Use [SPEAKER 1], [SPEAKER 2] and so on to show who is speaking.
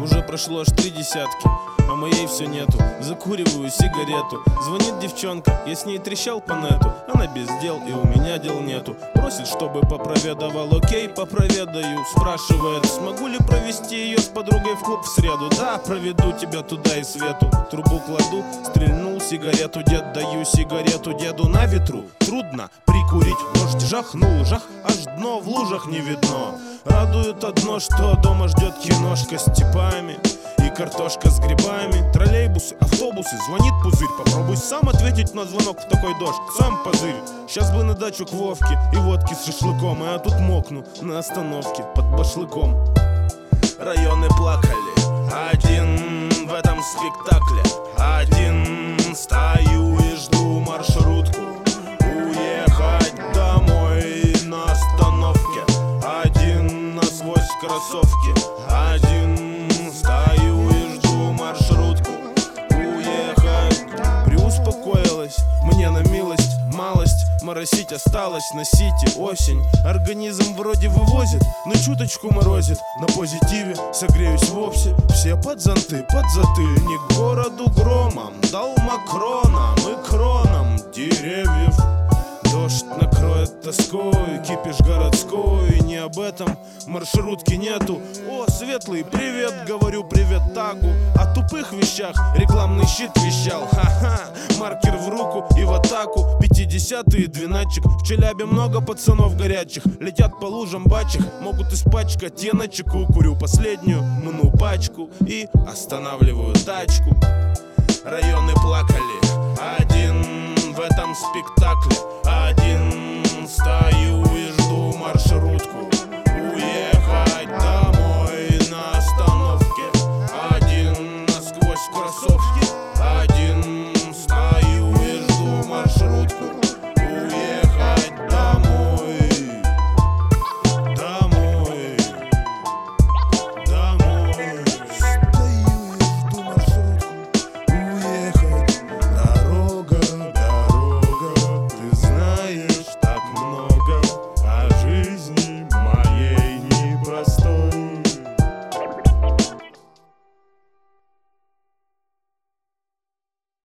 [SPEAKER 1] Уже прошло аж 3 десятки, а моей все нету. Закуриваю сигарету. Звонит девчонка, я с ней трещал по нету. Она без дел и у меня дел нету. Просит, чтобы попроведовал, окей, попроведаю. Спрашивает, смогу ли провести ее с подругой в клуб в среду. Да, проведу тебя туда и свету. Трубу кладу, стрельнул сигарету. Дед, даю сигарету деду. На ветру трудно прикурить. Дождь жахнул, жах, аж дно в лужах не видно. Радует одно, что дома ждет киношка с типами и картошка с грибами. Троллейбусы, автобусы, звонит пузырь. Попробуй сам ответить на звонок в такой дождь. Сам позырь. Сейчас бы на дачу к Вовке и водки с шашлыком. А я тут мокну на остановке под башлыком. Районы плакали, один в этом спектакле. Один стою и жду маршрутку. Уехать домой на остановке. Один насквозь кроссовки. Один стою и жду маршрутку. Уехать. Приуспокоилась, мне на милость малость. Моросить осталось, носите осень. Организм вроде вывозит, но чуточку морозит. На позитиве согреюсь вовсе. Все под зонты, под затыльник. Городу громом дал Макрона. Мы кроном деревьев. Дождь накроет тоской, кипиш городской. Не об этом, маршрутки нету. О, светлый, привет, говорю привет тагу. О тупых вещах рекламный щит вещал. Ха-ха, маркер в руку и в атаку. 50-е, 12-чик. В Челябе много пацанов горячих. Летят по лужам бачих, могут испачкать. Я на чеку курю последнюю, мну пачку и останавливаю тачку. Районы плакали, один в этом спектакле. Один стою